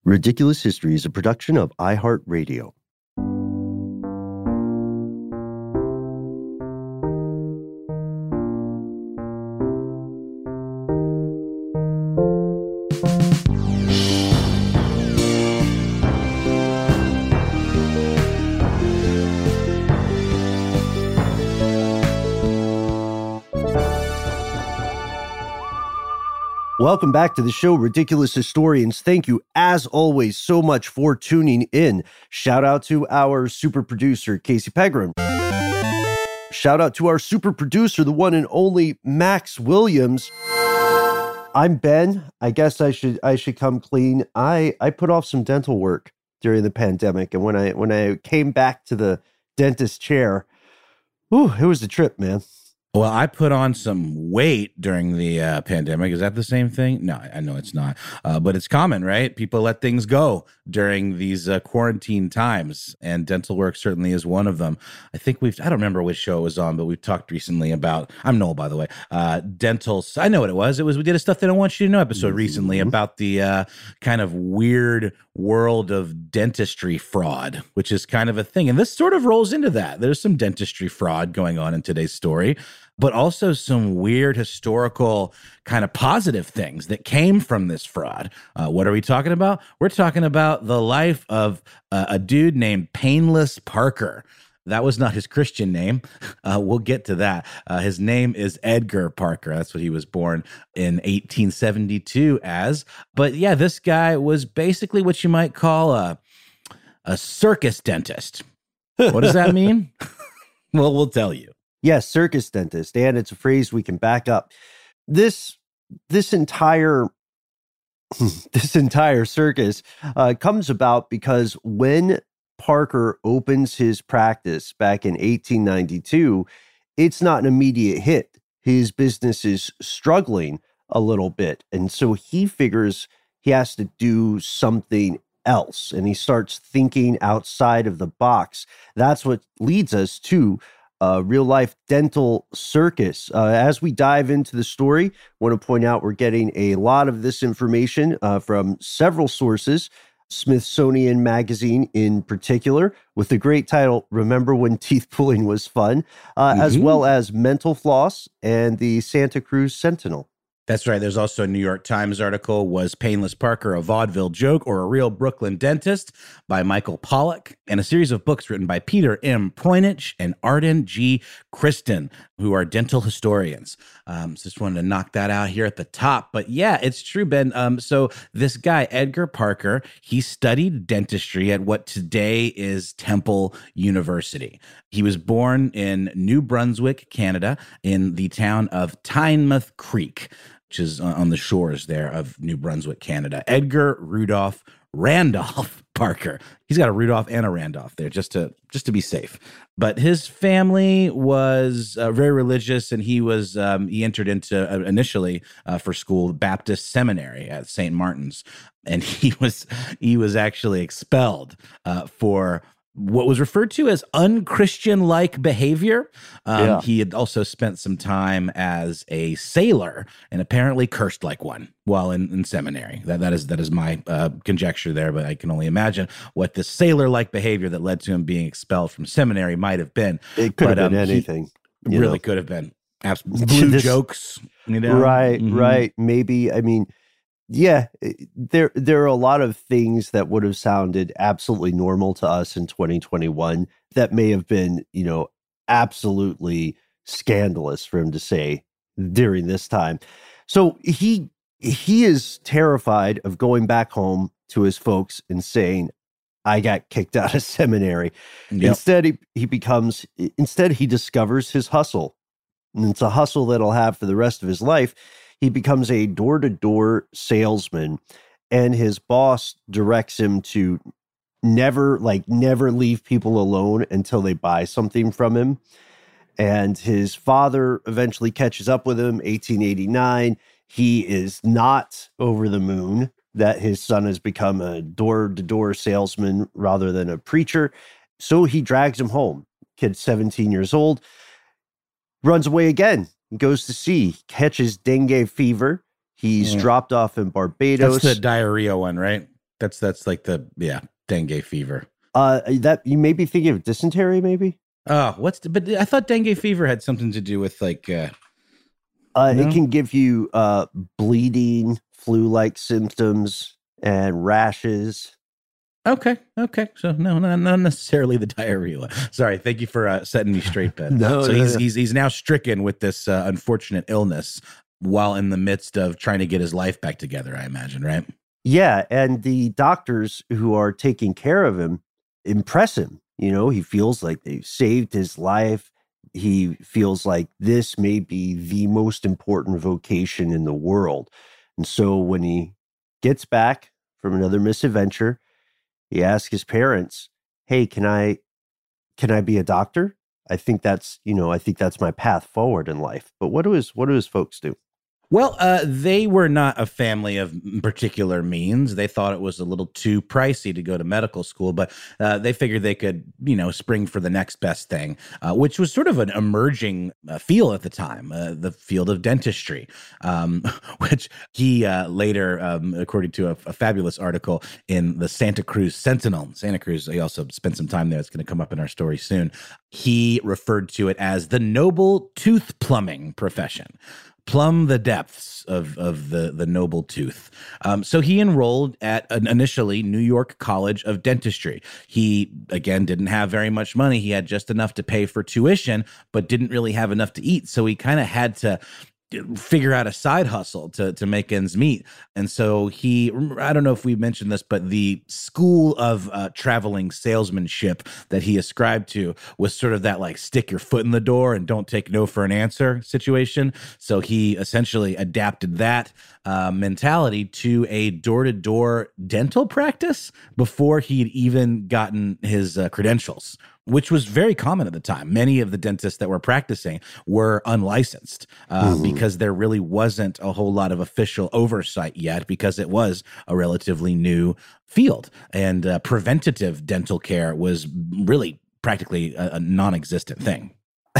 Ridiculous History is a production of iHeartRadio. Welcome back to the show, Ridiculous Historians. Thank you, as always, so much for tuning in. Shout out to our super producer, Casey Pegram. Shout out to our super producer, the one and only Max Williams. I'm Ben. I guess I should come clean. I put off some dental work during the pandemic, and when I came back to the dentist chair, it was a trip, man. Well, I put on some weight during the pandemic. Is that the same thing? No, I know it's not. But it's common, right? People let things go during these quarantine times, and dental work certainly is one of them. I think I don't remember which show it was on, but we've talked recently about, I'm Noel, by the way, dental. I know what it was. We did a Stuff They Don't Want You to Know episode recently about the kind of weird world of dentistry fraud, which is kind of a thing. And this sort of rolls into that. There's some dentistry fraud going on in today's story, but also some weird historical kind of positive things that came from this fraud. What are we talking about? We're talking about the life of a dude named Painless Parker. That was not his Christian name. We'll get to that. His name is Edgar Parker. That's what he was born in 1872 as. But yeah, this guy was basically what you might call a circus dentist. What does that mean? Well, we'll tell you. Yes, circus dentist, and it's a phrase we can back up. This entire circus comes about because when Parker opens his practice back in 1892, it's not an immediate hit. His business is struggling a little bit, and so he figures he has to do something else, and he starts thinking outside of the box. That's what leads us to real-life dental circus. As we dive into the story, I want to point out we're getting a lot of this information from several sources, Smithsonian Magazine in particular, with the great title, Remember When Teeth Pulling Was Fun, as well as Mental Floss and the Santa Cruz Sentinel. That's right. There's also a New York Times article, Was Painless Parker a Vaudeville Joke or a Real Brooklyn Dentist? By Michael Pollack, and a series of books written by Peter M. Poinich and Arden G. Kristen, who are dental historians. Just wanted to knock that out here at the top. But yeah, it's true, Ben. So this guy, Edgar Parker, he studied dentistry at what today is Temple University. He was born in New Brunswick, Canada, in the town of Tynemouth Creek, which is on the shores there of New Brunswick, Canada. Edgar Rudolph Randolph Parker. He's got a Rudolph and a Randolph there just to be safe. But his family was very religious, and he entered into initially for school Baptist Seminary at St. Martin's, and he was actually expelled for what was referred to as unchristian-like behavior. He had also spent some time as a sailor and apparently cursed like one while in seminary. That is my conjecture there, but I can only imagine what the sailor-like behavior that led to him being expelled from seminary might have been. It could have been anything. Really could have been. Blue jokes. Right. Maybe, I mean, yeah, there are a lot of things that would have sounded absolutely normal to us in 2021 that may have been, absolutely scandalous for him to say during this time. So he is terrified of going back home to his folks and saying, I got kicked out of seminary. Yep. Instead, he discovers his hustle. And it's a hustle that he'll have for the rest of his life. He becomes a door-to-door salesman, and his boss directs him to never leave people alone until they buy something from him. And his father eventually catches up with him, 1889. He is not over the moon that his son has become a door-to-door salesman rather than a preacher. So he drags him home. Kid's 17 years old, runs away again. He goes to sea, catches dengue fever. He's dropped off in Barbados. That's the diarrhea one, right? That's like dengue fever. That you may be thinking of dysentery, maybe. Oh, but I thought dengue fever had something to do with like It no? can give you bleeding, flu-like symptoms, and rashes. Okay. So no, not necessarily the diarrhea. Sorry, thank you for setting me straight, Ben. No, So no, he's no. he's now stricken with this unfortunate illness while in the midst of trying to get his life back together, I imagine, right? Yeah, and the doctors who are taking care of him impress him. You know, he feels like they've saved his life. He feels like this may be the most important vocation in the world. And so when he gets back from another misadventure, he asks his parents, "Hey, can I be a doctor? I think that's my path forward in life." But what do his folks do? Well, they were not a family of particular means. They thought it was a little too pricey to go to medical school, but they figured they could, spring for the next best thing, which was sort of an emerging field at the time, the field of dentistry, which he later, according to a fabulous article in the Santa Cruz Sentinel, Santa Cruz, he also spent some time there. It's going to come up in our story soon. He referred to it as the noble tooth plumbing profession. Plumb the depths of the noble tooth. So he enrolled at initially New York College of Dentistry. He, again, didn't have very much money. He had just enough to pay for tuition, but didn't really have enough to eat. So he kind of had to figure out a side hustle to make ends meet. And so I don't know if we mentioned this, but the school of traveling salesmanship that he ascribed to was sort of that like stick your foot in the door and don't take no for an answer situation. So he essentially adapted that mentality to a door-to-door dental practice before he'd even gotten his credentials, which was very common at the time. Many of the dentists that were practicing were unlicensed because there really wasn't a whole lot of official oversight yet, because it was a relatively new field. And preventative dental care was really practically a non-existent thing.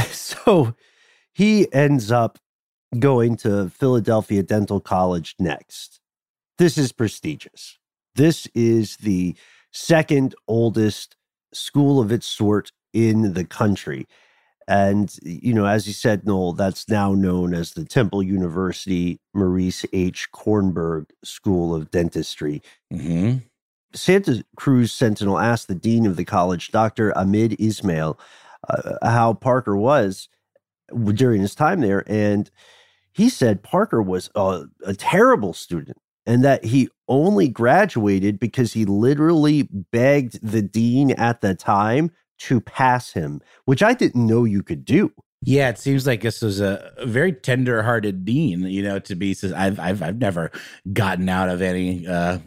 So he ends up going to Philadelphia Dental College next. This is prestigious. This is the second oldest school of its sort in the country. And, as you said, Noel, that's now known as the Temple University Maurice H. Kornberg School of Dentistry. Mm-hmm. Santa Cruz Sentinel asked the dean of the college, Dr. Ahmed Ismail, how Parker was during his time there. And he said Parker was a terrible student and that he only graduated because he literally begged the dean at the time to pass him, which I didn't know you could do. Yeah, it seems like this was a very tender-hearted dean, to be. I've never gotten out of any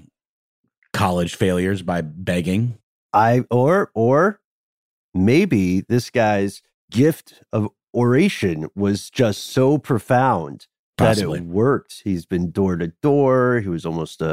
college failures by begging. Or maybe this guy's gift of oration was just so profound Possibly. that it worked. He's been door to door. He was almost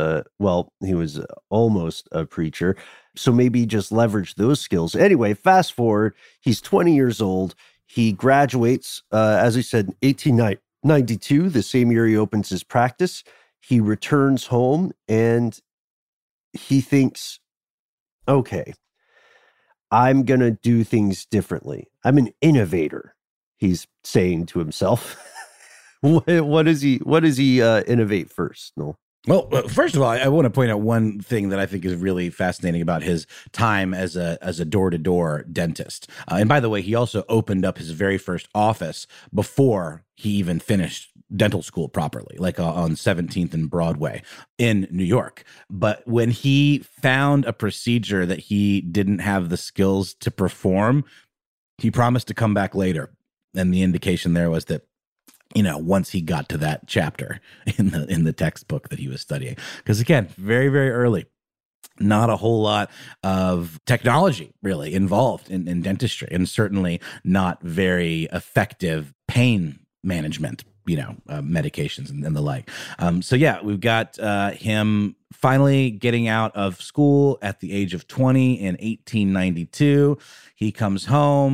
a preacher. So maybe he just leveraged those skills. Anyway, fast forward, he's 20 years old. He graduates, as I said, in 1892, the same year he opens his practice. He returns home and he thinks, okay, I'm going to do things differently. I'm an innovator, he's saying to himself. What does he innovate first, Noel? Well, first of all, I want to point out one thing that I think is really fascinating about his time as a door-to-door dentist. And by the way, he also opened up his very first office before he even finished dental school properly, like on 17th and Broadway in New York. But when he found a procedure that he didn't have the skills to perform, he promised to come back later. And the indication there was that once he got to that chapter in the textbook that he was studying, because again, very, very early, not a whole lot of technology really involved in dentistry, and certainly not very effective pain management, medications and the like. So yeah, we've got him finally getting out of school at the age of 20 in 1892. He comes home.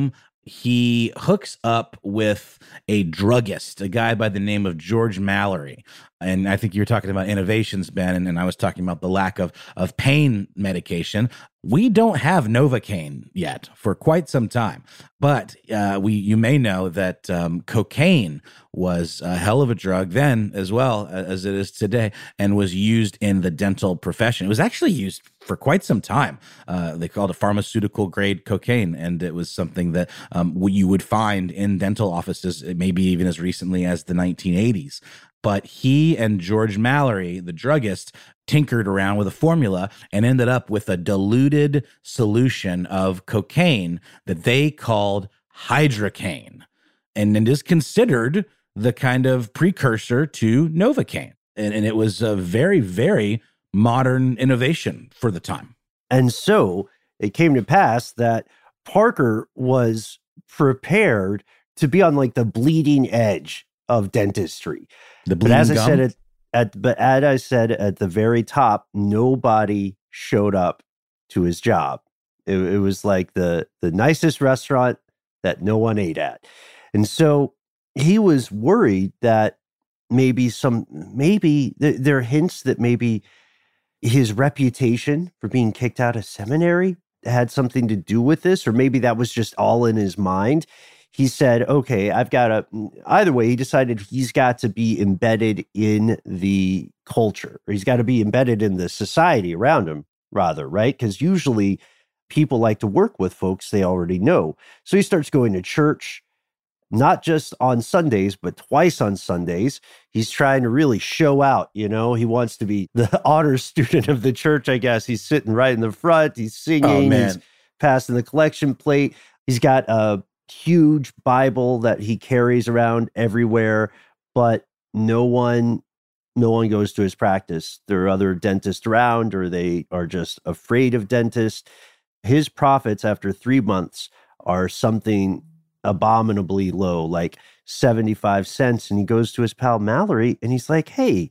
he hooks up with a druggist, a guy by the name of George Mallory. And I think you were talking about innovations, Ben, and I was talking about the lack of pain medication. We don't have Novocaine yet for quite some time, but you may know that cocaine was a hell of a drug then as well as it is today, and was used in the dental profession. It was actually used for quite some time. They called it pharmaceutical grade cocaine, and it was something that you would find in dental offices, maybe even as recently as the 1980s. But he and George Mallory, the druggist, tinkered around with a formula and ended up with a diluted solution of cocaine that they called hydrocaine. And it is considered the kind of precursor to Novocaine. And it was a very, very modern innovation for the time. And so it came to pass that Parker was prepared to be on like the bleeding edge of dentistry. But as I said at the very top, nobody showed up to his job. It was like the nicest restaurant that no one ate at. And so he was worried that maybe there are hints that maybe his reputation for being kicked out of seminary had something to do with this, or maybe that was just all in his mind. He said, okay, either way, he decided he's got to be embedded in the culture, or he's got to be embedded in the society around him, rather, right? Because usually people like to work with folks they already know. So he starts going to church, not just on Sundays, but twice on Sundays. He's trying to really show out, He wants to be the honor student of the church, I guess. He's sitting right in the front. He's singing. He's passing the collection plate. He's got a huge Bible that he carries around everywhere, but no one goes to his practice. There are other dentists around, or they are just afraid of dentists. His profits after 3 months are something abominably low, like 75 cents. And he goes to his pal Mallory and he's like, hey,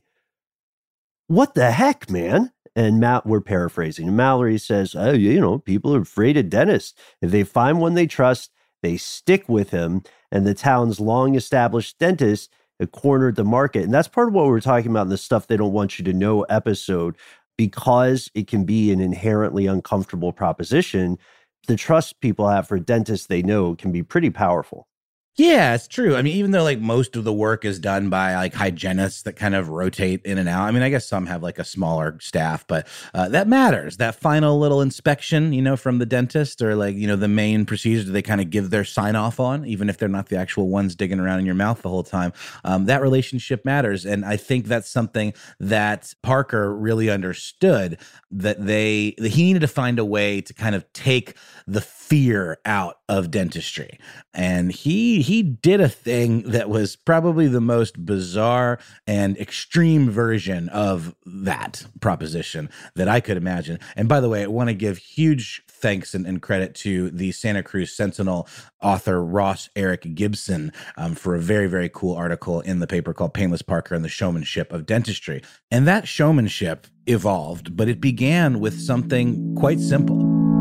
what the heck, man? And we're paraphrasing. And Mallory says, oh, people are afraid of dentists. If they find one they trust, they stick with him. And the town's long-established dentist had cornered the market. And that's part of what we were talking about in the Stuff They Don't Want You to Know episode, because it can be an inherently uncomfortable proposition. The trust people have for dentists they know can be pretty powerful. Yeah, it's true. I mean, even though like most of the work is done by like hygienists that kind of rotate in and out. I mean, I guess some have like a smaller staff, but that matters. That final little inspection, from the dentist, or like, the main procedure they kind of give their sign off on, even if they're not the actual ones digging around in your mouth the whole time. That relationship matters. And I think that's something that Parker really understood, that he needed to find a way to kind of take the fear out of dentistry. And he did a thing that was probably the most bizarre and extreme version of that proposition that I could imagine. And by the way, I want to give huge thanks and credit to the Santa Cruz Sentinel author Ross Eric Gibson for a very, very cool article in the paper called Painless Parker and the Showmanship of Dentistry. And that showmanship evolved, but it began with something quite simple.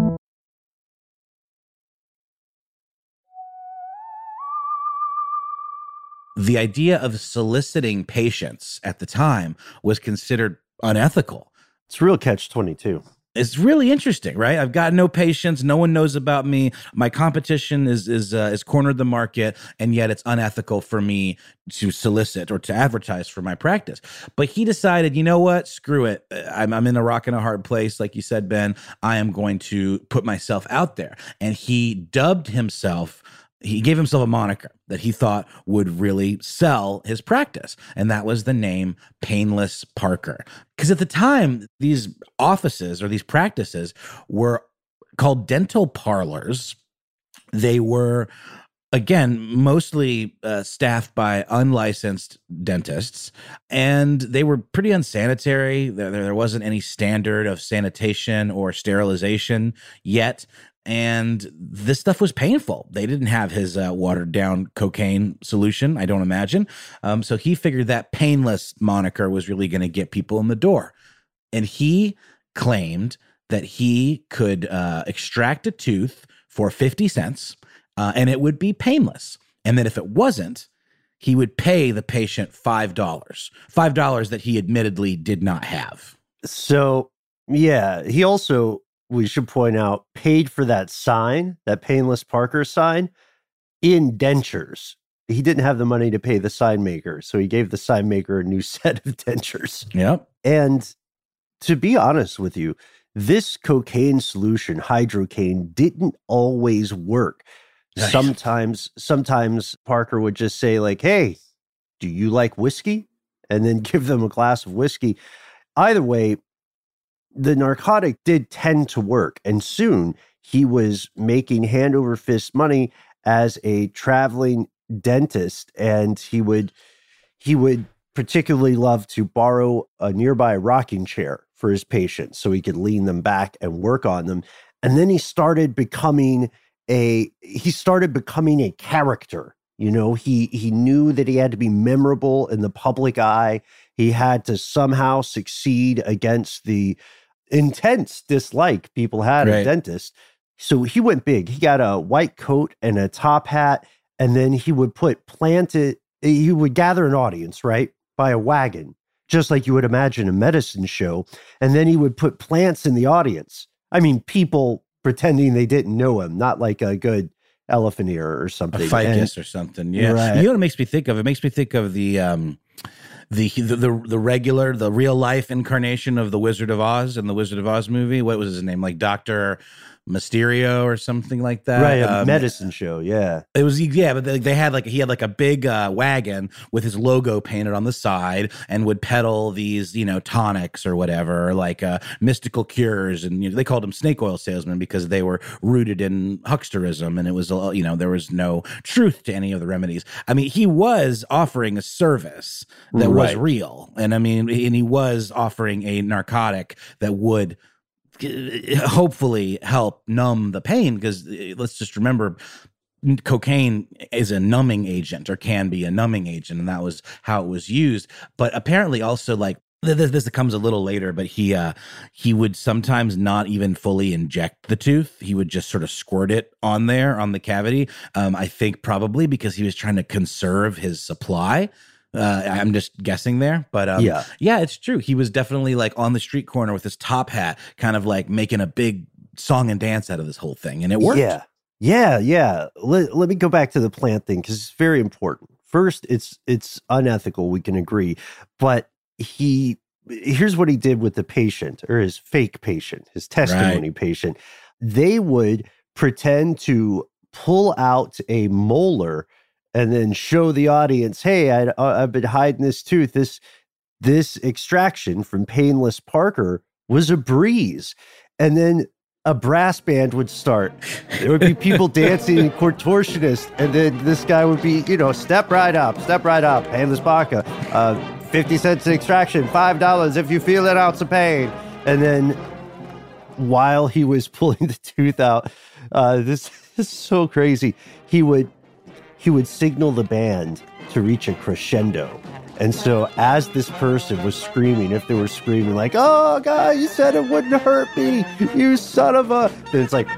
The idea of soliciting patients at the time was considered unethical. It's real catch-22. It's really interesting, right? I've got no patients. No one knows about me. My competition is cornered the market, and yet it's unethical for me to solicit or to advertise for my practice. But he decided, you know what? Screw it. I'm in a rock and a hard place, like you said, Ben. I am going to put myself out there. And he gave himself a moniker that he thought would really sell his practice. And that was the name Painless Parker. Because at the time, these offices or these practices were called dental parlors. They were, again, mostly staffed by unlicensed dentists, and they were pretty unsanitary. There wasn't any standard of sanitation or sterilization yet. And this stuff was painful. They didn't have his watered down cocaine solution, I don't imagine. So he figured that painless moniker was really going to get people in the door. And he claimed that he could extract a tooth for 50 cents and it would be painless. And then if it wasn't, he would pay the patient $5 that he admittedly did not have. So, yeah, he also, we should point out, paid for that sign, that Painless Parker sign, in dentures. He didn't have the money to pay the sign maker, so he gave the sign maker a new set of dentures. Yep. And to be honest with you, this cocaine solution, hydrocaine, didn't always work. Nice. Sometimes Parker would just say, like, hey, do you like whiskey? And then give them a glass of whiskey. Either way, the narcotic did tend to work. And soon he was making hand over fist money as a traveling dentist. And he would particularly love to borrow a nearby rocking chair for his patients so he could lean them back and work on them. And then he started becoming a character. You know, he knew that he had to be memorable in the public eye. He had to somehow succeed against the intense dislike people had of dentists. So he went big. He got a white coat and a top hat, and then he would he would gather an audience, right, by a wagon, just like you would imagine a medicine show. And then he would put plants in the audience. I mean, people pretending they didn't know him, not like a good elephant ear or something. A ficus or something. Yeah. Right. You know what it makes me think of? It makes me think of the real life incarnation of the Wizard of Oz in the Wizard of Oz movie. What was his name? Like Dr. Mysterio or something like that. Right, a medicine show, yeah. It was, yeah, but he had like a big wagon with his logo painted on the side and would peddle these, tonics or whatever, like mystical cures. And they called them snake oil salesmen because they were rooted in hucksterism, and it was, there was no truth to any of the remedies. I mean, he was offering a service that was real. And I mean, and he was offering a narcotic that would hopefully help numb the pain, because let's just remember, cocaine is a numbing agent, or can be a numbing agent, and that was how it was used. But apparently also, like, this comes a little later, but he would sometimes not even fully inject the tooth. He would just sort of squirt it on the cavity. I think probably because he was trying to conserve his supply. I'm just guessing there, but yeah, it's true. He was definitely like on the street corner with his top hat, kind of like making a big song and dance out of this whole thing, and it worked. Yeah. Let me go back to the plant thing, because it's very important. First, it's unethical. We can agree, but here's what he did with the patient, or his fake patient, his testimony patient. They would pretend to pull out a molar and then show the audience, hey, I've been hiding this tooth. This extraction from Painless Parker was a breeze. And then a brass band would start. There would be people dancing and contortionists. And then this guy would be, step right up, Painless Parker. 50 cents an extraction, $5 if you feel an ounce of pain. And then while he was pulling the tooth out, this is so crazy. He would signal the band to reach a crescendo. And so as this person was screaming, if they were screaming like, oh, God, you said it wouldn't hurt me, you son of a... Then it's like...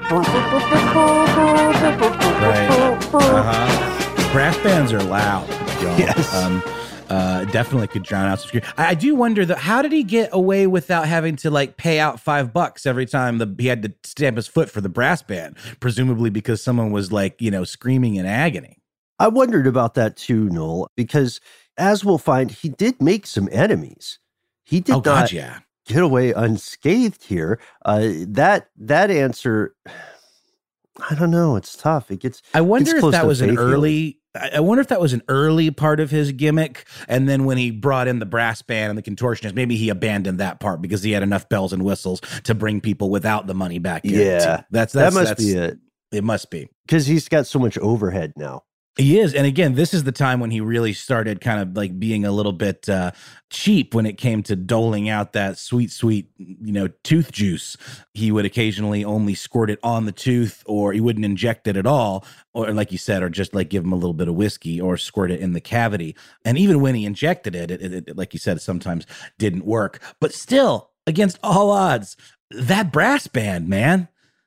Brass bands are loud. Yes. Definitely could drown out some scream. I do wonder, though, how did he get away without having to like pay out $5 every time he had to stamp his foot for the brass band? Presumably because someone was like, screaming in agony. I wondered about that too, Noel, because as we'll find, he did make some enemies. He did not get away unscathed here. That answer, I don't know. It's tough. I wonder if that was an early part of his gimmick, and then when he brought in the brass band and the contortionist, maybe he abandoned that part because he had enough bells and whistles to bring people without the money back. Yeah, that must be it. It must be, because he's got so much overhead now. He is. And again, this is the time when he really started kind of like being a little bit cheap when it came to doling out that sweet, tooth juice. He would occasionally only squirt it on the tooth, or he wouldn't inject it at all. Or like you said, or just like give him a little bit of whiskey or squirt it in the cavity. And even when he injected it, like you said, sometimes didn't work. But still, against all odds, that brass band, man,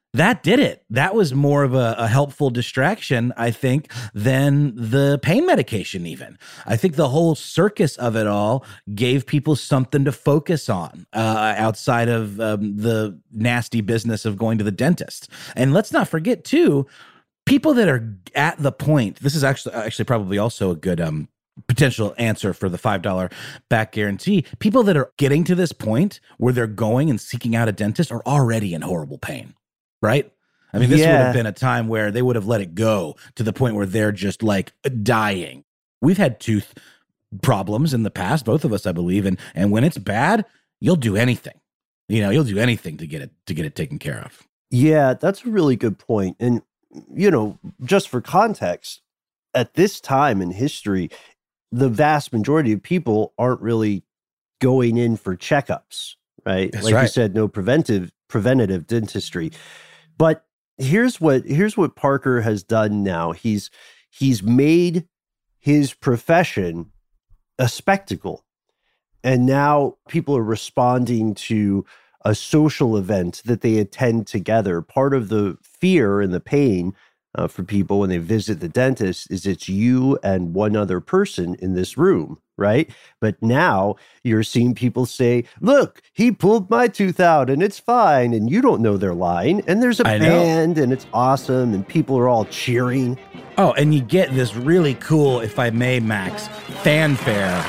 that did it. That was more of a helpful distraction, I think, than the pain medication even. I think the whole circus of it all gave people something to focus on outside of the nasty business of going to the dentist. And let's not forget, too, people that are at the point, this is actually probably also a good potential answer for the $5 back guarantee. People that are getting to this point where they're going and seeking out a dentist are already in horrible pain. Right? I mean, this would have been a time where they would have let it go to the point where they're just like dying. We've had tooth problems in the past, both of us, I believe. And when it's bad, you'll do anything. You'll do anything to get it taken care of. Yeah, that's a really good point. And, just for context, at this time in history, the vast majority of people aren't really going in for checkups, right? That's like right. You said, no preventative dentistry. But here's what Parker has done now. He's made his profession a spectacle. And now people are responding to a social event that they attend together. Part of the fear and the pain for people when they visit the dentist is it's you and one other person in this room, right? But now you're seeing people say, look, he pulled my tooth out and it's fine. And you don't know they're lying. And there's a band and it's awesome. And people are all cheering. Oh, and you get this really cool, if I may, Max, fanfare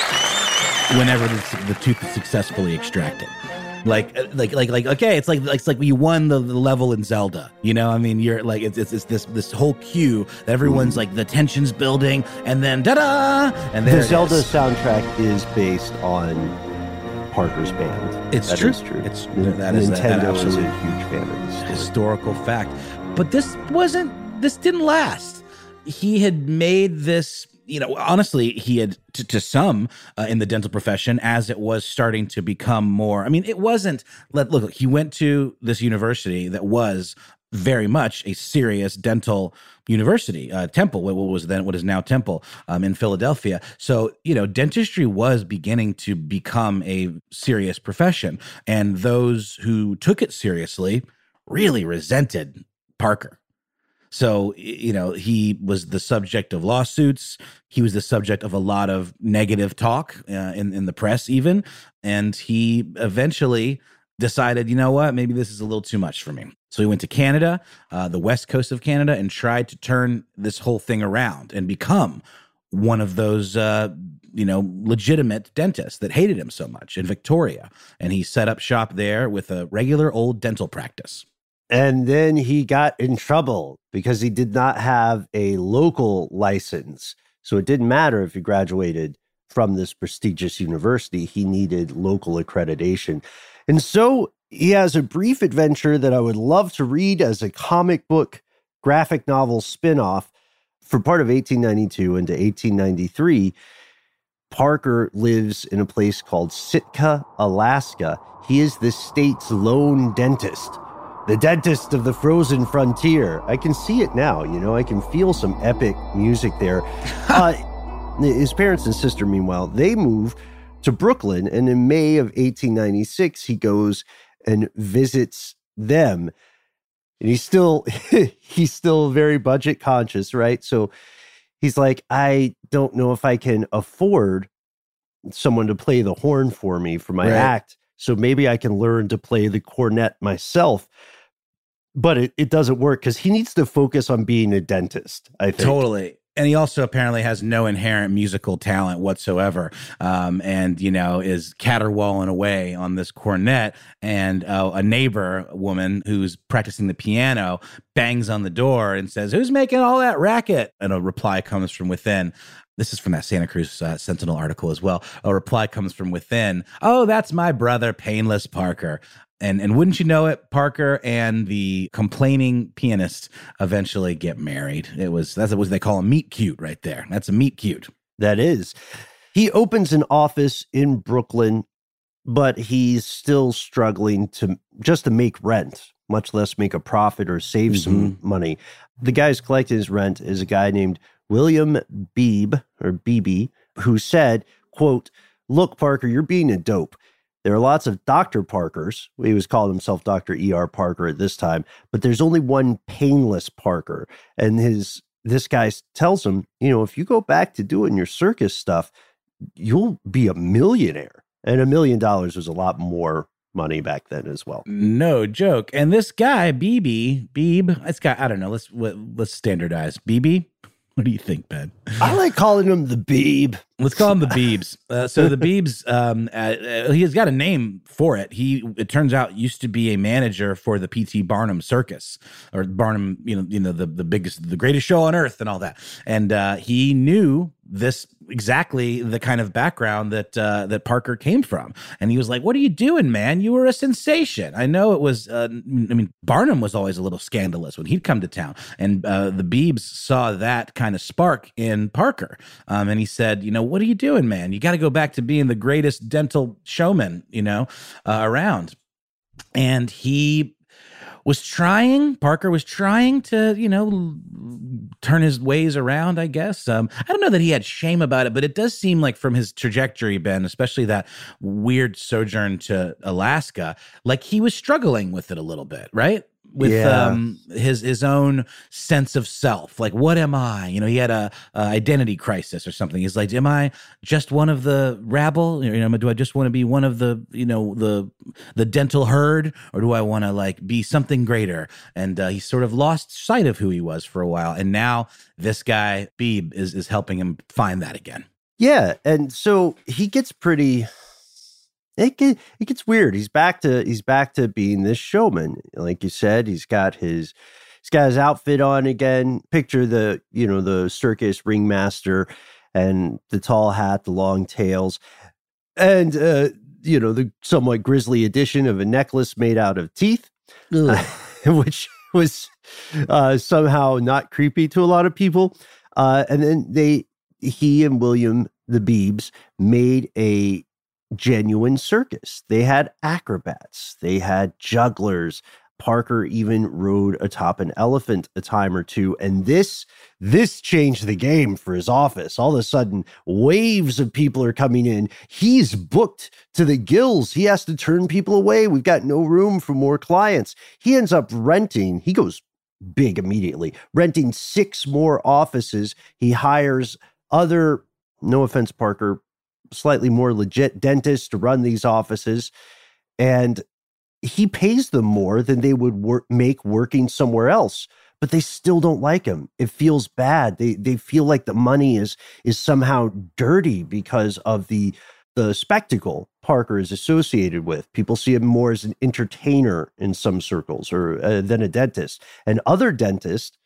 whenever the tooth is successfully extracted. Like, okay, it's like you won the level in Zelda. I mean, you're like, it's this whole cue that everyone's like, the tension's building, and then da-da! And the Zelda soundtrack is based on Parker's band. It's true. Nintendo is a huge fan of this story. Historical fact. But this didn't last. He had made this, honestly, he had to some in the dental profession as it was starting to become more. I mean, it wasn't, look, he went to this university that was very much a serious dental university, Temple, what is now Temple in Philadelphia. So, dentistry was beginning to become a serious profession. And those who took it seriously really resented Parker. So, he was the subject of lawsuits. He was the subject of a lot of negative talk in the press even. And he eventually decided, you know what, maybe this is a little too much for me. So he went to Canada, the west coast of Canada, and tried to turn this whole thing around and become one of those, legitimate dentists that hated him so much in Victoria. And he set up shop there with a regular old dental practice. And then he got in trouble because he did not have a local license. So it didn't matter if he graduated from this prestigious university, he needed local accreditation. And so he has a brief adventure that I would love to read as a comic book graphic novel spinoff. For part of 1892 into 1893, Parker lives in a place called Sitka, Alaska. He is the state's lone dentist. The dentist of the frozen frontier. I can see it now, I can feel some epic music there. His parents and sister, meanwhile, they move to Brooklyn, and in May of 1896, he goes and visits them. And he's still very budget conscious, right? So he's like, I don't know if I can afford someone to play the horn for me for my act. So maybe I can learn to play the cornet myself. But it doesn't work because he needs to focus on being a dentist, I think. Totally. And he also apparently has no inherent musical talent whatsoever, and, is caterwauling away on this cornet. And a neighbor woman who's practicing the piano bangs on the door and says, "Who's making all that racket?" And a reply comes from within. This is from that Santa Cruz Sentinel article as well. A reply comes from within. "Oh, that's my brother, Painless Parker." And wouldn't you know it, Parker and the complaining pianist eventually get married. That's what they call a meet cute right there. That's a meet cute. That is. He opens an office in Brooklyn, but he's still struggling to make rent, much less make a profit or save some money. The guy who's collecting his rent is a guy named William Beebe, who said, quote, "Look, Parker, you're being a dope. There are lots of Dr. Parkers. He was calling himself Dr. E.R. Parker at this time, but there's only one Painless Parker. And this guy tells him, if you go back to doing your circus stuff, you'll be a millionaire. And $1 million was a lot more money back then as well. No joke. And this guy, Beebe, this guy, I don't know. Let's standardize. Beebe? What do you think, Ben? I like calling him the Beeb. Let's call him the Beebs. So the Beebs, he has got a name for it. It turns out, used to be a manager for the P.T. Barnum Circus, or Barnum, the biggest, the greatest show on earth, and all that. And he knew this exactly the kind of background that Parker came from. And he was like, "What are you doing, man? You were a sensation." I know it was. Barnum was always a little scandalous when he'd come to town, and the Beebs saw that kind of spark in Parker, and he said, "What are you doing, man? You got to go back to being the greatest dental showman, around." And Parker was trying to, turn his ways around, I guess. I don't know that he had shame about it, but it does seem like from his trajectory, Ben, especially that weird sojourn to Alaska, like he was struggling with it a little bit, right? With his own sense of self. Like, what am I? He had a identity crisis or something. He's like, am I just one of the rabble? Do I just want to be one of the, the dental herd, or do I want to be something greater? And he sort of lost sight of who he was for a while. And now this guy, Beebe, is helping him find that again. Yeah. And so he gets pretty... It gets weird. He's back to being this showman. Like you said, he's got his outfit on again. Picture the circus ringmaster and the tall hat, the long tails, and the somewhat grisly addition of a necklace made out of teeth, which was somehow not creepy to a lot of people. And then he and William the Beebs made a genuine circus. They had acrobats, they had jugglers. Parker even rode atop an elephant a time or two, and this changed the game for his office. All of a sudden, waves of people are coming in. He's booked to the gills. He has to turn people away. We've got no room for more clients. He ends up he goes big immediately, renting 6 more offices. He hires other, no offense, Parker, slightly more legit dentists to run these offices, and he pays them more than they would make working somewhere else, but they still don't like him. It feels bad. They feel like the money is somehow dirty because of the spectacle Parker is associated with. People see him more as an entertainer in some circles, or than a dentist. And other dentists,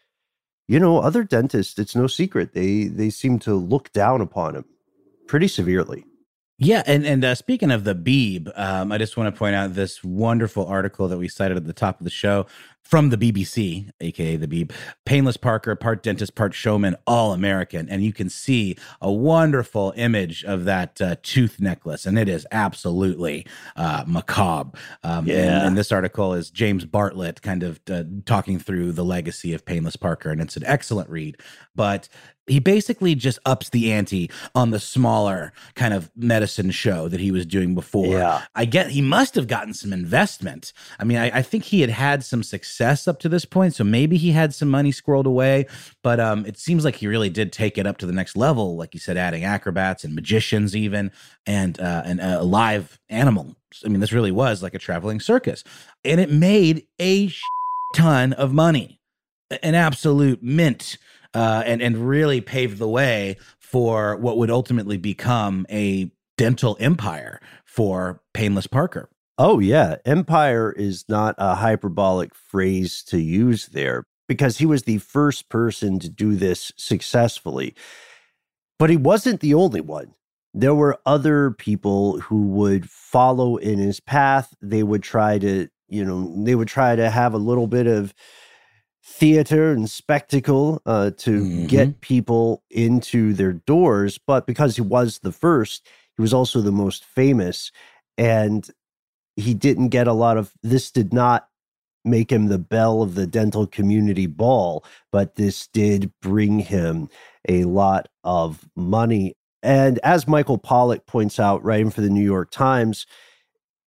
it's no secret, they seem to look down upon him pretty severely. Yeah, and speaking of the Beeb, I just want to point out this wonderful article that we cited at the top of the show from the BBC, aka the Beeb. Painless Parker, part dentist, part showman, all American. And you can see a wonderful image of that tooth necklace, and it is absolutely macabre. And this article is James Bartlett kind of talking through the legacy of Painless Parker, and it's an excellent read. But he basically just ups the ante on the smaller kind of medicine show that he was doing before. Yeah. I get he must have gotten some investment. I mean, I think he had some success up to this point, so maybe he had some money squirreled away, but it seems like he really did take it up to the next level, like you said, adding acrobats and magicians even, and a live animal. I mean, this really was like a traveling circus, and it made a ton of money, an absolute mint. And really paved the way for what would ultimately become a dental empire for Painless Parker. Oh, yeah. Empire is not a hyperbolic phrase to use there, because he was the first person to do this successfully. But he wasn't the only one. There were other people who would follow in his path. They would try to have a little bit of theater and spectacle to get people into their doors. But because he was the first, he was also the most famous. And he didn't get this did not make him the belle of the dental community ball, but this did bring him a lot of money. And as Michael Pollack points out, writing for the New York Times,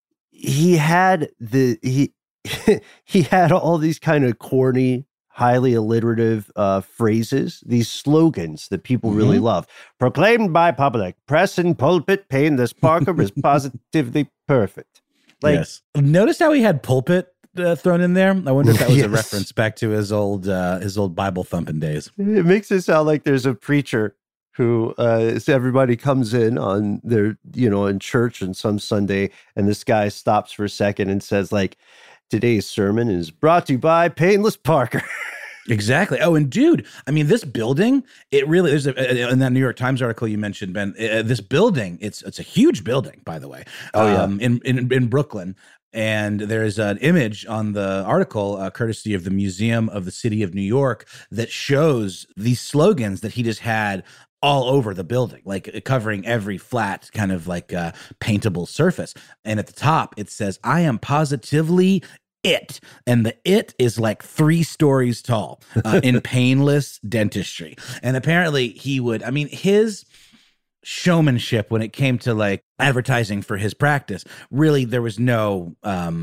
he had he had all these kind of corny, highly alliterative phrases, these slogans that people really love. Proclaimed by public, press and pulpit, Painless Parker is positively perfect. Like, yes. Notice how he had pulpit thrown in there? I wonder if that was a reference back to his old Bible thumping days. It makes it sound like there's a preacher who everybody comes in on their, in church on some Sunday, and this guy stops for a second and says, like, today's sermon is brought to you by Painless Parker. Exactly. Oh, and dude, I mean, this building, it really, there's in that New York Times article you mentioned, Ben, this building, it's a huge building, by the way. Oh, yeah. In Brooklyn. And there's an image on the article, courtesy of the Museum of the City of New York, that shows these slogans that he just had all over the building, like covering every flat kind of like paintable surface. And at the top, it says, "I am positively it." And the it is like 3 stories tall in painless dentistry. And apparently his showmanship when it came to like advertising for his practice, really there was no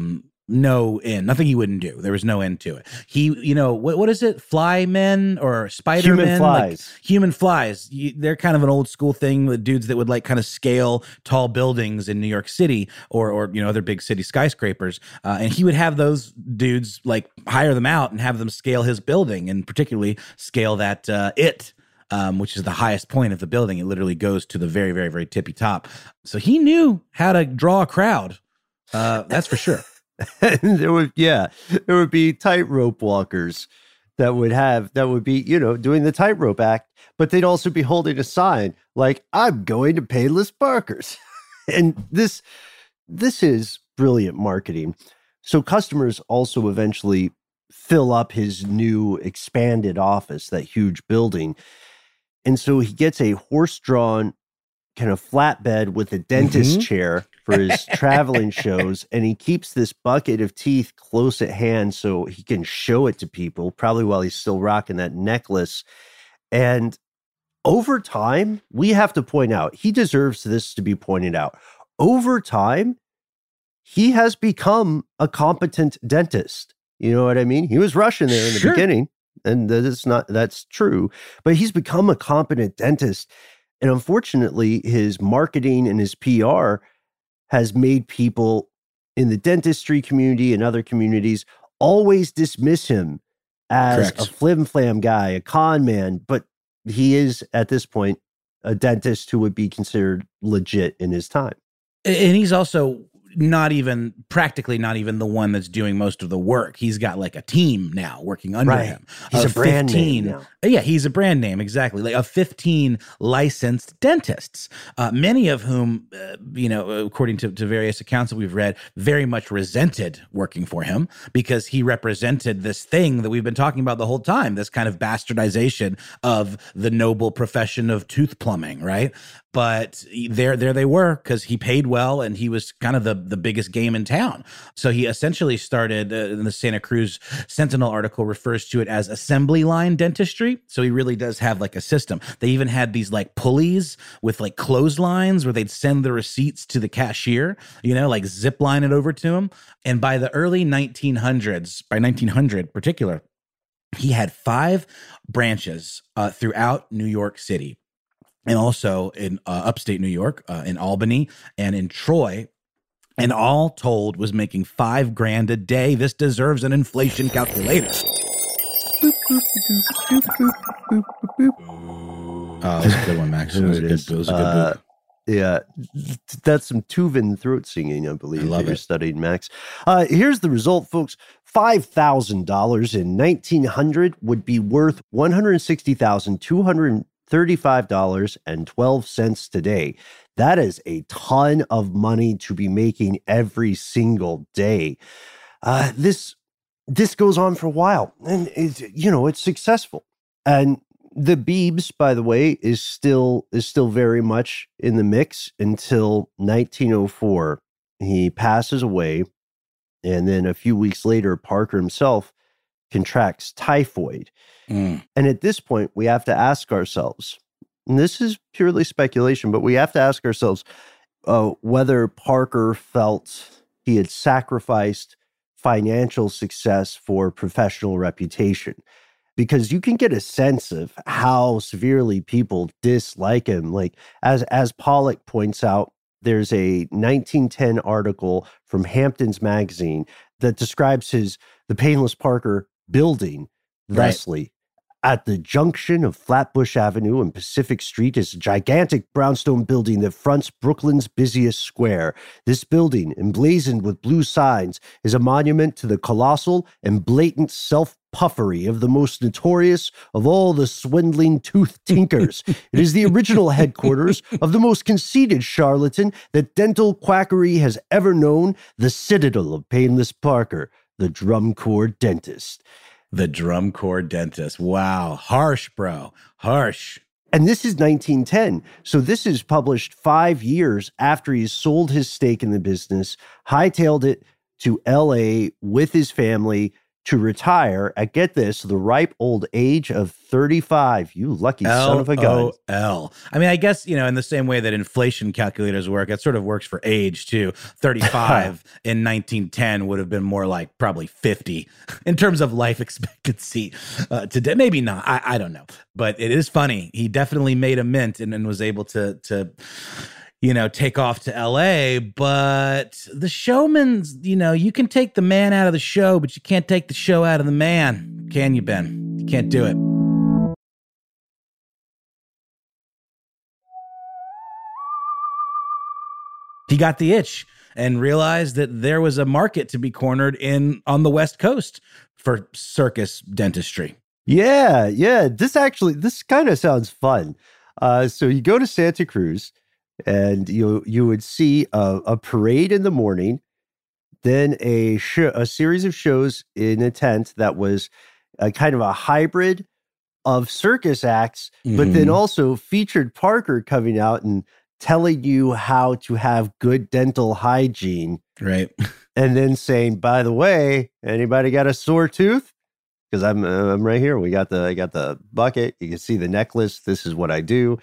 end, nothing he wouldn't do. There was no end to it. He, what is it? Fly men or spider men? Human flies. Like, human flies. They're kind of an old school thing with dudes that would like kind of scale tall buildings in New York City or other big city skyscrapers. And he would have those dudes like hire them out and have them scale his building, and particularly scale that which is the highest point of the building. It literally goes to the very, very, very tippy top. So he knew how to draw a crowd. That's for sure. There would be tightrope walkers that would be, doing the tightrope act, but they'd also be holding a sign like, "I'm going to Painless Parkers." And this is brilliant marketing. So customers also eventually fill up his new expanded office, that huge building. And so he gets a horse-drawn kind of flatbed with a dentist chair for his traveling shows. And he keeps this bucket of teeth close at hand so he can show it to people, probably while he's still rocking that necklace. And over time, we have to point out, he deserves this to be pointed out. Over time, he has become a competent dentist. You know what I mean? He was Russian there in the beginning. And that's true, but he's become a competent dentist. And unfortunately, his marketing and his PR has made people in the dentistry community and other communities always dismiss him as a flim-flam guy, a con man. But he is, at this point, a dentist who would be considered legit in his time. And he's also practically not even the one that's doing most of the work. He's got like a team now working under him. He's a brand name now. Yeah, he's a brand name, exactly. Like 15 licensed dentists, many of whom, according to various accounts that we've read, very much resented working for him because he represented this thing that we've been talking about the whole time, this kind of bastardization of the noble profession of tooth plumbing, right? But there they were, because he paid well and he was kind of the biggest game in town. So he essentially started, in the Santa Cruz Sentinel article refers to it as assembly line dentistry. So he really does have like a system. They even had these like pulleys with like clotheslines where they'd send the receipts to the cashier, like zip line it over to him. And by the early 1900s, by 1900 particular, he had 5 branches throughout New York City. And also in upstate New York, in Albany and in Troy, and all told was making $5,000 a day. This deserves an inflation calculator. Oh, that's a good one, Max. It was a good book. Yeah, that's some Tuvan throat singing, I believe. I love you're it. Studying, Max. Here's the result, folks. $5,000 in 1900 would be worth $160,235.12 today. That is a ton of money to be making every single day. This goes on for a while, and it's successful. And the Biebs, by the way, is still very much in the mix until 1904. He passes away, and then a few weeks later, Parker himself contracts typhoid. And at this point, we have to ask ourselves, and this is purely speculation, but we have to ask ourselves whether Parker felt he had sacrificed financial success for professional reputation. Because you can get a sense of how severely people dislike him. Like as Pollock points out, there's a 1910 article from Hampton's magazine that describes the Painless Parker building thusly. At the junction of Flatbush Avenue and Pacific Street is a gigantic brownstone building that fronts Brooklyn's busiest square. This building, emblazoned with blue signs, is a monument to the colossal and blatant self-puffery of the most notorious of all the swindling tooth tinkers. It is the original headquarters of the most conceited charlatan that dental quackery has ever known, the citadel of Painless Parker, the drum corps dentist. The drum corps dentist. Wow. Harsh, bro. Harsh. And this is 1910. So this is published 5 years after he's sold his stake in the business, hightailed it to LA with his family to retire at, get this, the ripe old age of 35. You lucky son of a gun. LOL. I mean, I guess, in the same way that inflation calculators work, it sort of works for age too. 35 in 1910 would have been more like probably 50 in terms of life expectancy today. Maybe not. I don't know. But it is funny. He definitely made a mint and was able to take off to LA, but the showman's, you can take the man out of the show, but you can't take the show out of the man. Can you, Ben? You can't do it. He got the itch and realized that there was a market to be cornered on the West Coast for circus dentistry. Yeah. This kind of sounds fun. So you go to Santa Cruz, and you would see a parade in the morning, then a series of shows in a tent that was a kind of a hybrid of circus acts, but then also featured Parker coming out and telling you how to have good dental hygiene. Right. And then saying, by the way, anybody got a sore tooth? Because I'm right here. I got the bucket. You can see the necklace. This is what I do.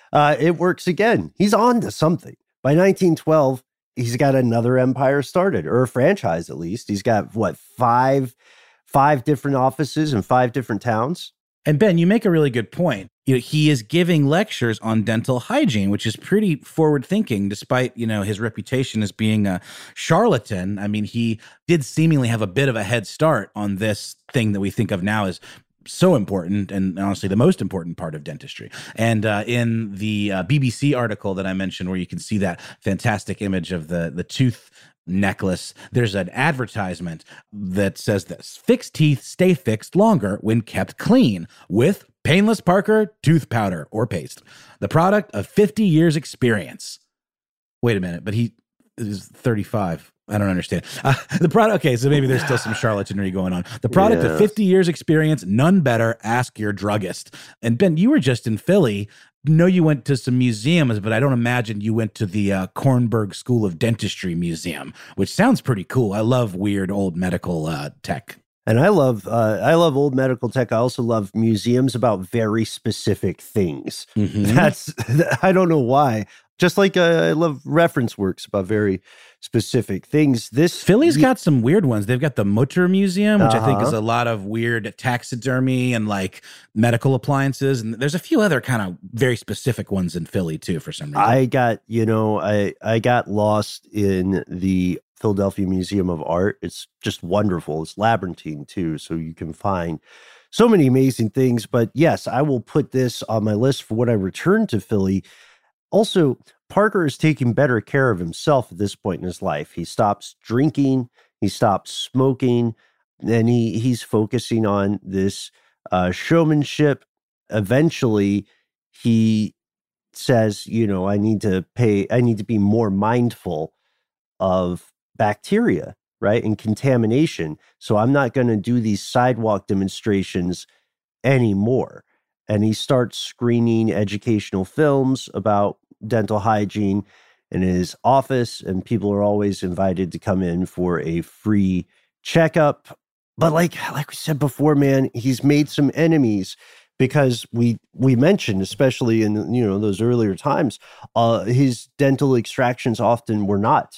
It works again. He's on to something. By 1912, he's got another empire started, or a franchise at least. He's got, five different offices in 5 different towns? And Ben, you make a really good point. He is giving lectures on dental hygiene, which is pretty forward-thinking, despite, his reputation as being a charlatan. I mean, he did seemingly have a bit of a head start on this thing that we think of now as so important, and honestly the most important part of dentistry. And in the BBC article that I mentioned, where you can see that fantastic image of the tooth necklace, there's an advertisement that says this: fixed teeth stay fixed longer when kept clean with Painless Parker tooth powder or paste, the product of 50 years experience. Wait a minute, but he is 35. I don't understand. The product, okay, so maybe there's still some charlatanry going on. The product of 50 years experience, none better, ask your druggist. And Ben, you were just in Philly. No, you went to some museums, but I don't imagine you went to the Kornberg School of Dentistry Museum, which sounds pretty cool. I love weird old medical tech. And I love old medical tech. I also love museums about very specific things. I don't know why. Just like I love reference works about very specific things. Philly's got some weird ones. They've got the Mutter Museum, which I think is a lot of weird taxidermy and like medical appliances. And there's a few other kind of very specific ones in Philly too, for some reason. I got lost in the Philadelphia Museum of Art. It's just wonderful. It's labyrinthine too, so you can find so many amazing things. But yes, I will put this on my list for when I return to Philly. Also, Parker is taking better care of himself at this point in his life. He stops drinking, he stops smoking, and he's focusing on this showmanship. Eventually, he says, I need to be more mindful of bacteria, right, and contamination. So I'm not going to do these sidewalk demonstrations anymore. And he starts screening educational films about dental hygiene in his office, and people are always invited to come in for a free checkup. But like we said before, man, he's made some enemies because we mentioned, especially in those earlier times, his dental extractions often were not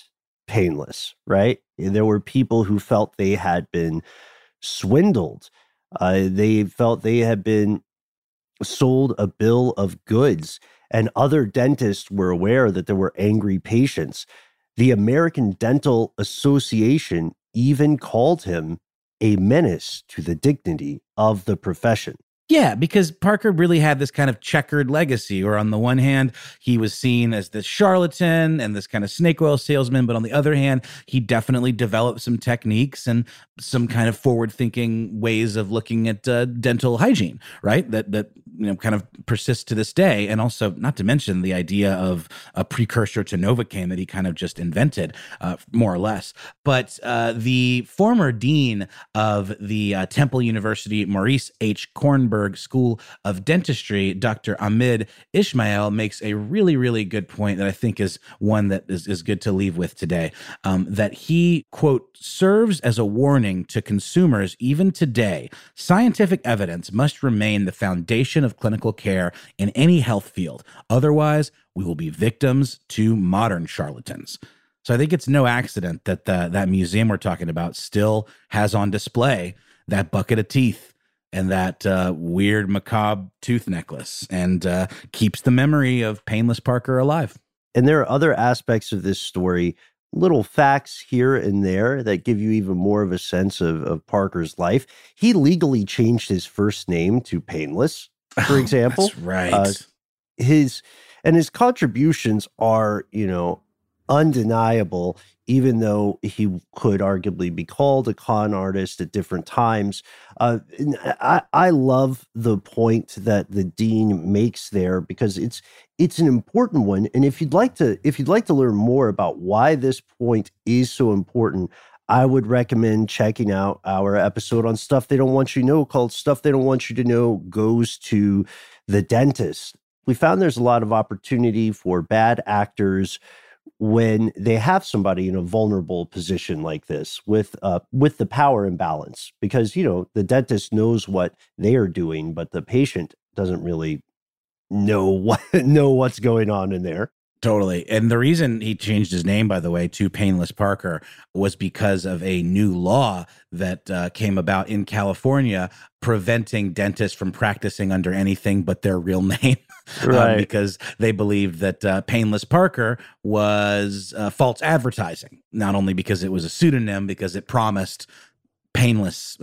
painless, right? There were people who felt they had been swindled. They felt they had been sold a bill of goods, and other dentists were aware that there were angry patients. The American Dental Association even called him a menace to the dignity of the profession. Yeah, because Parker really had this kind of checkered legacy, where on the one hand, he was seen as this charlatan and this kind of snake oil salesman, but on the other hand, he definitely developed some techniques and some kind of forward-thinking ways of looking at dental hygiene, right? That kind of persists to this day. And also, not to mention the idea of a precursor to Novocaine that he kind of just invented, more or less. But the former dean of the Temple University Maurice H. Kornberg School of Dentistry, Dr. Ahmed Ismail, makes a really, really good point that I think is one that is good to leave with today. That he, quote, serves as a warning to consumers even today. Scientific evidence must remain the foundation of clinical care in any health field. Otherwise, we will be victims to modern charlatans. So I think it's no accident that that museum we're talking about still has on display that bucket of teeth and that weird macabre tooth necklace, and keeps the memory of Painless Parker alive. And there are other aspects of this story, little facts here and there that give you even more of a sense of Parker's life. He legally changed his first name to Painless, for example. That's right. His contributions are, undeniable, even though he could arguably be called a con artist at different times. I love the point that the dean makes there, because it's an important one. And if you'd like to learn more about why this point is so important, I would recommend checking out our episode on Stuff They Don't Want You to Know, called Stuff They Don't Want You to Know Goes to the Dentist. We found there's a lot of opportunity for bad actors when they have somebody in a vulnerable position like this with the power imbalance, because the dentist knows what they are doing, but the patient doesn't really know what's going on in there. Totally. And the reason he changed his name, by the way, to Painless Parker was because of a new law that came about in California preventing dentists from practicing under anything but their real name. Right. Because they believed that Painless Parker was false advertising, not only because it was a pseudonym, because it promised painless,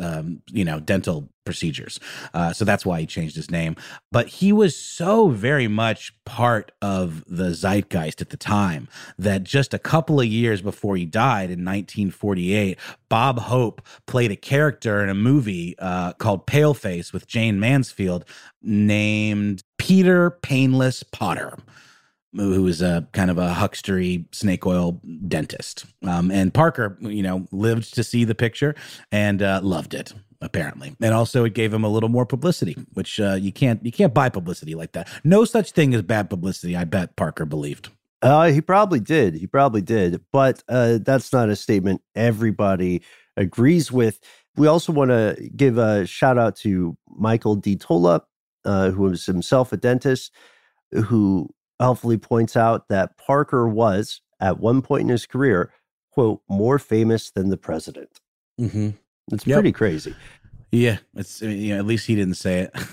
dental procedures. So that's why he changed his name. But he was so very much part of the zeitgeist at the time that just a couple of years before he died in 1948, Bob Hope played a character in a movie called Paleface with Jane Mansfield named Peter Painless Potter, who was a kind of a huckstery snake oil dentist. And Parker, lived to see the picture and loved it, apparently. And also it gave him a little more publicity, which you can't buy publicity like that. No such thing as bad publicity, I bet Parker believed. He probably did. But that's not a statement everybody agrees with. We also want to give a shout out to Michael D. Tola, who was himself a dentist, who helpfully points out that Parker was, at one point in his career, quote, more famous than the president. Mm-hmm. It's pretty crazy. Yeah, it's at least he didn't say it.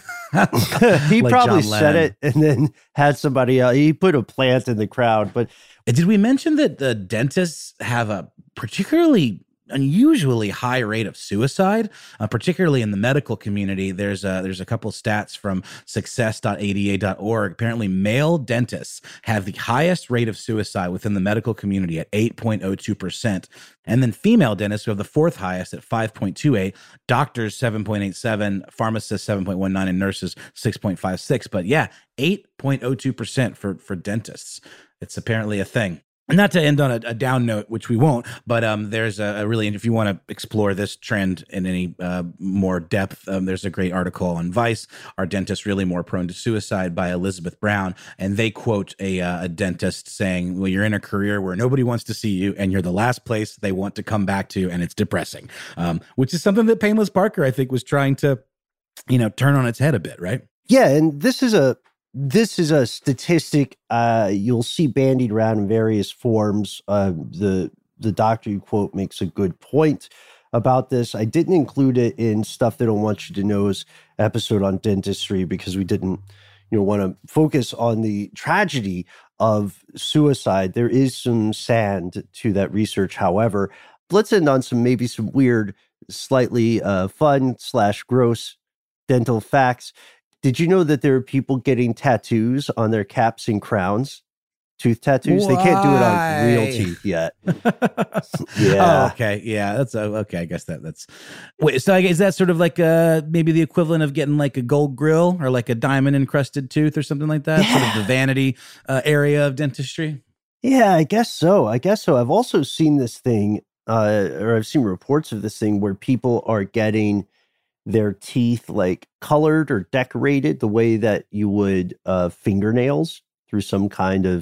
He like probably John said Lennon. it and then had somebody else. He put a plant in the crowd. But did we mention that the dentists have a particularly unusually high rate of suicide, particularly in the medical community? There's a couple stats from success.ada.org. Apparently, male dentists have the highest rate of suicide within the medical community at 8.02%. And then female dentists, who have the fourth highest at 5.28, doctors 7.87, pharmacists 7.19, and nurses 6.56. But yeah, 8.02% for dentists. It's apparently a thing. Not to end on a down note, which we won't, but there's a really, if you want to explore this trend in any more depth, there's a great article on Vice, Are Dentists Really More Prone to Suicide, by Elizabeth Brown. And they quote a dentist saying, well, you're in a career where nobody wants to see you and you're the last place they want to come back to, and it's depressing, which is something that Painless Parker, I think, was trying to, turn on its head a bit, right? yeah, and this is a statistic you'll see bandied around in various forms. The the doctor you quote makes a good point about this. I didn't include it in Stuff They Don't Want You to Know's episode on dentistry because we didn't, want to focus on the tragedy of suicide. There is some sand to that research, however. Let's end on some weird, slightly fun/gross dental facts. Did you know that there are people getting tattoos on their caps and crowns? Tooth tattoos? Why? They can't do it on real teeth yet. Yeah. Oh, okay. Yeah, that's okay. I guess that's wait. So is that sort of like maybe the equivalent of getting like a gold grill or like a diamond encrusted tooth or something like that? Yeah. Sort of the vanity area of dentistry. Yeah, I guess so. I've also seen this thing, or I've seen reports of this thing where people are getting their teeth like colored or decorated the way that you would fingernails through some kind of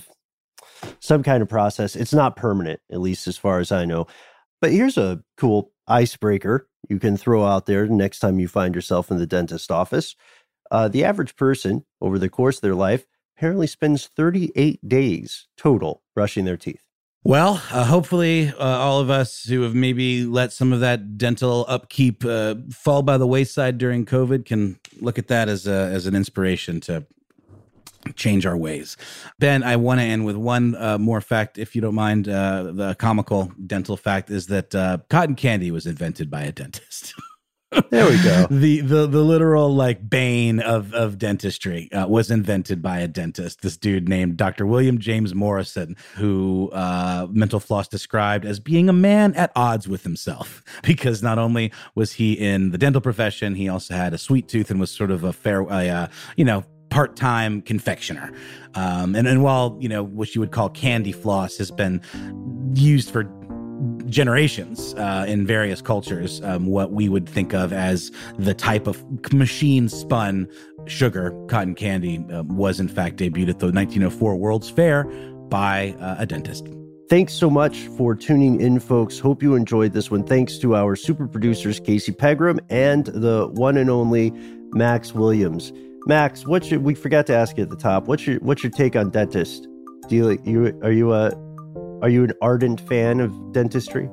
process. It's not permanent, at least as far as I know. But here's a cool icebreaker you can throw out there next time you find yourself in the dentist office. The average person over the course of their life apparently spends 38 days total brushing their teeth. Well, hopefully all of us who have maybe let some of that dental upkeep fall by the wayside during COVID can look at that as an inspiration to change our ways. Ben, I want to end with one more fact, if you don't mind. The comical dental fact is that cotton candy was invented by a dentist. There we go. The literal like bane of dentistry was invented by a dentist. This dude named Dr. William James Morrison, who Mental Floss described as being a man at odds with himself, because not only was he in the dental profession, he also had a sweet tooth and was sort of a part-time confectioner. And while, what you would call candy floss has been used for generations in various cultures, what we would think of as the type of machine-spun sugar, cotton candy, was in fact debuted at the 1904 World's Fair by a dentist. Thanks so much for tuning in, folks. Hope you enjoyed this one. Thanks to our super producers, Casey Pegram and the one and only Max Williams. Max, we forgot to ask you at the top, what's your take on dentists? Are you an ardent fan of dentistry?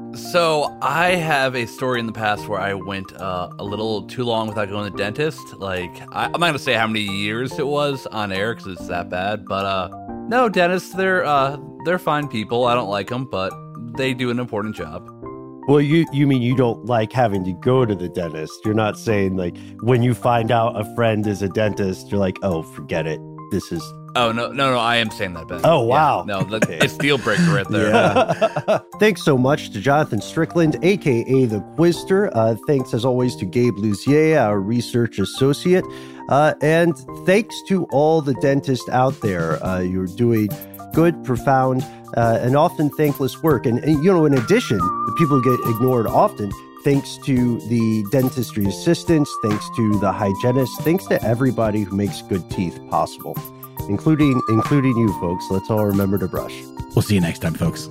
So I have a story in the past where I went a little too long without going to the dentist. Like, I'm not going to say how many years it was on air because it's that bad. But no, dentists, they're fine people. I don't like them, but they do an important job. Well, you mean you don't like having to go to the dentist? You're not saying like when you find out a friend is a dentist, you're like, oh, forget it. This is... Oh, no, I am saying that, Ben. Oh, wow. Yeah, no, it's deal breaker right there. Yeah. Thanks so much to Jonathan Strickland, a.k.a. The Quister. Thanks, as always, to Gabe Luzier, our research associate. And thanks to all the dentists out there. You're doing good, profound, and often thankless work. And, in addition, the people who get ignored often, thanks to the dentistry assistants, thanks to the hygienists, thanks to everybody who makes good teeth possible. Including you, folks. Let's all remember to brush. We'll see you next time, folks.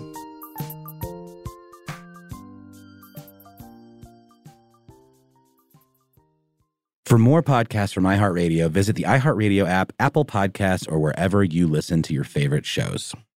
For more podcasts from iHeartRadio, visit the iHeartRadio app, Apple Podcasts, or wherever you listen to your favorite shows.